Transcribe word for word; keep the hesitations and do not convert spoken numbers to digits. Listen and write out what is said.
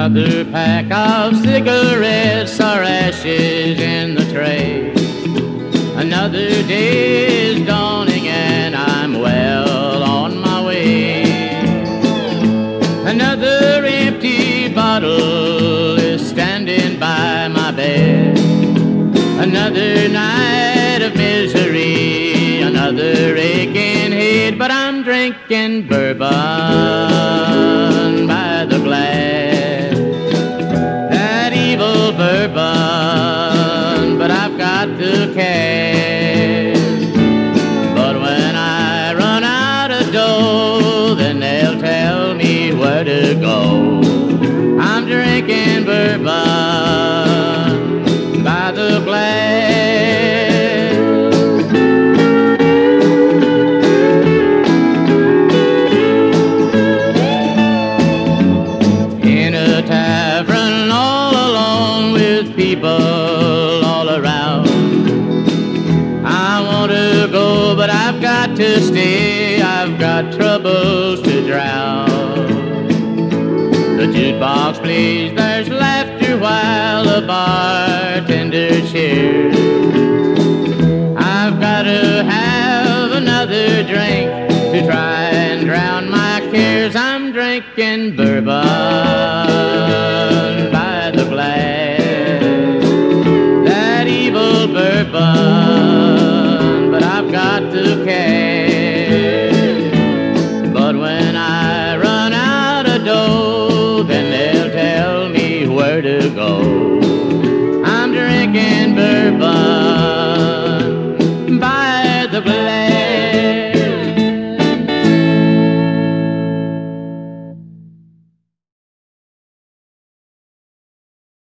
Another pack of cigarettes or ashes in the tray. Another day is dawning and I'm well on my way. Another empty bottle is standing by my bed. Another night of misery, another aching head, but I'm drinking bourbon by the glass. That evil bourbon, but I've got the cash. But when I run out of dough, then they'll tell me where to go. I'm drinking bourbon by the glass. In a tavern all alone with people all around, I want to go but I've got to stay, I've got troubles to drown. The jukebox plays, there's laughter while the bartender cheers. I've got to have another drink to try and drown my cares. I'm drinking bourbon by the glass. That evil bourbon, but I've got the cash. But when I run out of dough,